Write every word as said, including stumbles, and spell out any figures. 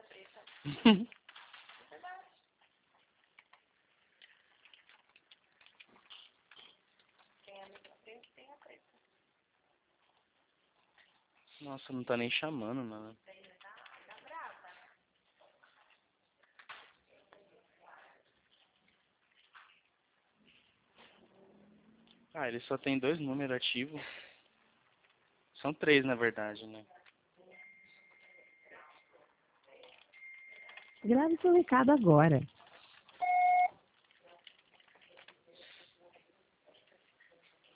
Nossa, não tá nem chamando, mano. Ah, ele só tem dois números ativos. São três, na verdade, né? Grave seu recado agora.